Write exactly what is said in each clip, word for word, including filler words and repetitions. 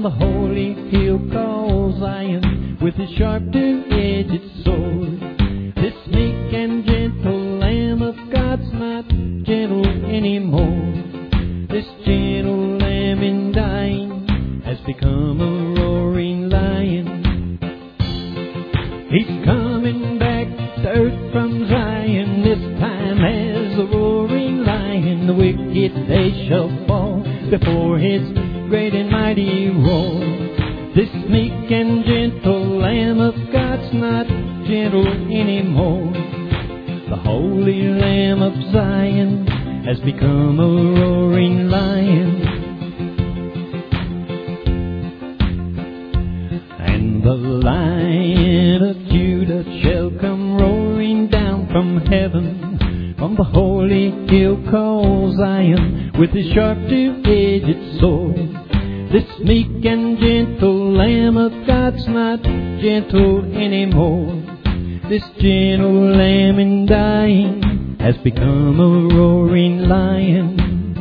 the holy hill called Zion, with his sharp two-edged sword. This meek and gentle Lamb of God's not gentle anymore. This gentle Lamb in dying has become a roaring lion. He's coming back to earth from Zion, this time as a roaring lion. The wicked they shall fall before his great and mighty roar. This meek and gentle Lamb of God's not gentle anymore. The holy Lamb of Zion has become a roaring lion. And the Lion of Judah shall come roaring down from heaven, from the holy hill called Zion, with his sharp two-edged sword. This meek and gentle Lamb of God's not gentle anymore. This gentle Lamb in dying has become a roaring lion.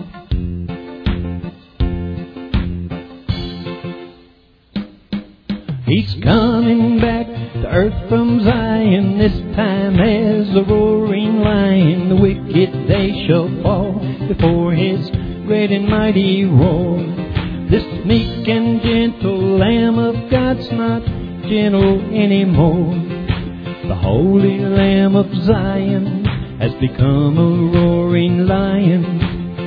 He's coming back to earth from Zion, this time as a roaring lion. The wicked they shall fall before his great and mighty roar. This meek and gentle Lamb of God's not gentle anymore. The holy Lamb of Zion has become a roaring lion.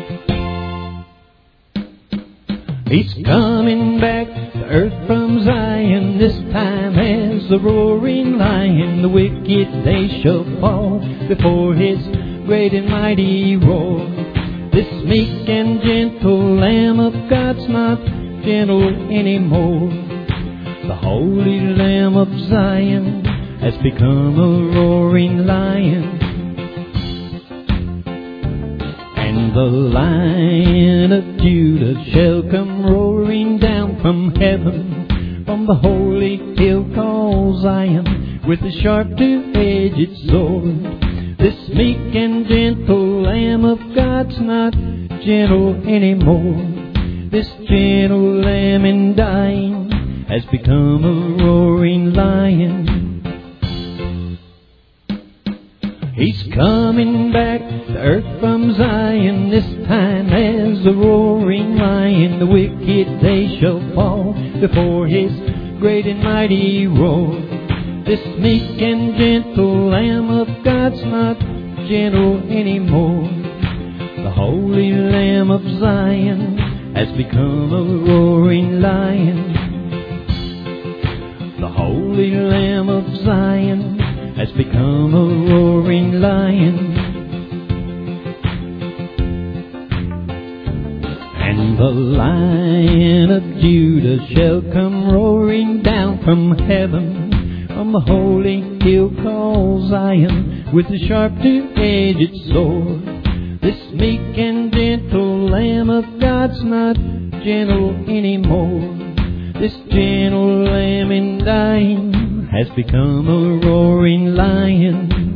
He's coming back to earth from Zion, this time as a roaring lion. The wicked they shall fall before his great and mighty roar. This meek and gentle Lamb of God's not gentle anymore. The holy Lamb of Zion has become a roaring lion. And the Lion of Judah shall come roaring down from heaven, from the holy hill called Zion, with a sharp two-edged sword. This meek and gentle Lamb of God's not gentle anymore. This gentle Lamb in dying has become a roaring lion. He's coming back to earth from Zion, this time as a roaring lion. The wicked they shall fall before his great and mighty roar. This meek and gentle Lamb of God's not gentle anymore. The holy Lamb of Zion has become a roaring lion. The holy Lamb of Zion has become a roaring lion. And the Lion of Judah shall come roaring down from heaven, from the holy hill called Zion, with a sharp two-edged sword. This meek and gentle Lamb of God's not gentle anymore. This gentle Lamb in dying has become a roaring lion.